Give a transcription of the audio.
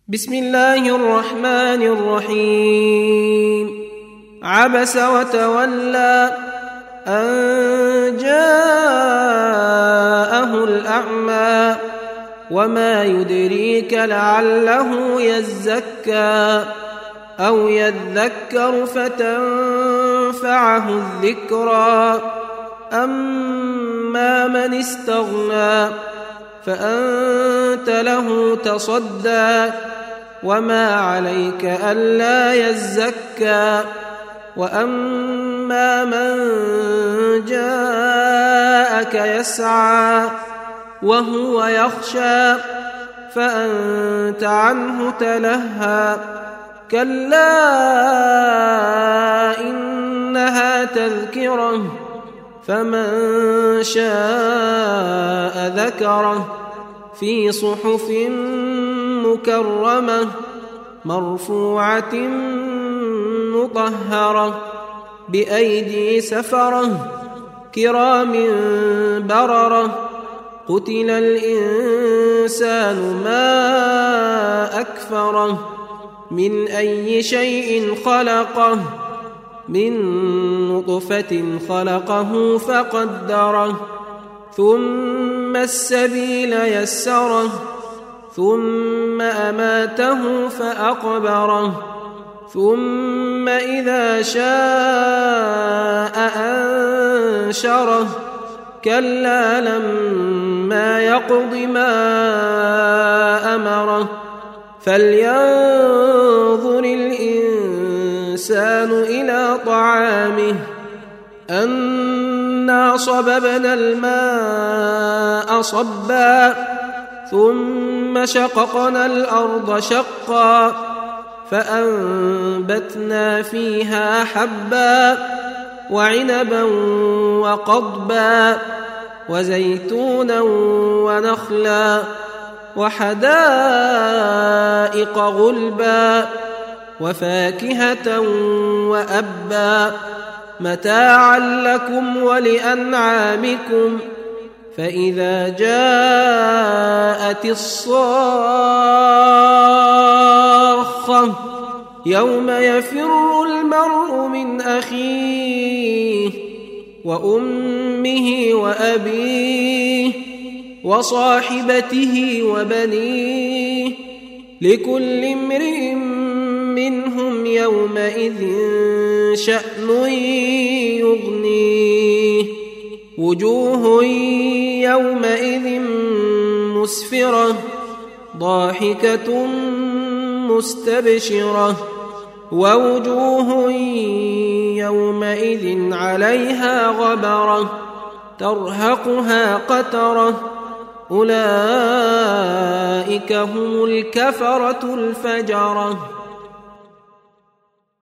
بسم الله الرحمن الرحيم. عبس وتولى أن جاءه الأعمى وما يدريك لعله يزكى أو يذكر فتنفعه الذكرى. أما من استغنى فأنت له تصدى وما عليك ألا يزكى. وأما من جاءك يسعى وهو يخشى فأنت عنه تلهى. كلا إنها تذكرة فمن شاء ذكره في صحف مكرمة مرفوعة مطهرة بأيدي سفرة كرام بررة. قتل الإنسان ما أكفره من أي شيء خلقه من نطفة خلقه فقدره ثم السبيل يسره ثم أماته فأقبره ثم إذا شاء أنشره. كلا لما يقض ما أمره فلينظر الإنسان إلى طعامه أنا صببنا الماء صبا ثم شققنا الأرض شقا فأنبتنا فيها حبا وعنبا وقضبا وزيتونا ونخلا وحدائق غلبا وفاكهة وأبا متاعا لكم ولأنعامكم. فإذا جاءت الصاخة يوم يفر المرء من أخيه وأمه وأبيه وصاحبته وبنيه لكل امرئ منهم يومئذ شأن يغنيه. وجوه يومئذ مسفرة ضاحكة مستبشرة ووجوه يومئذ عليها غبرة ترهقها قترة. أولئك هم الكفرة الفجرة.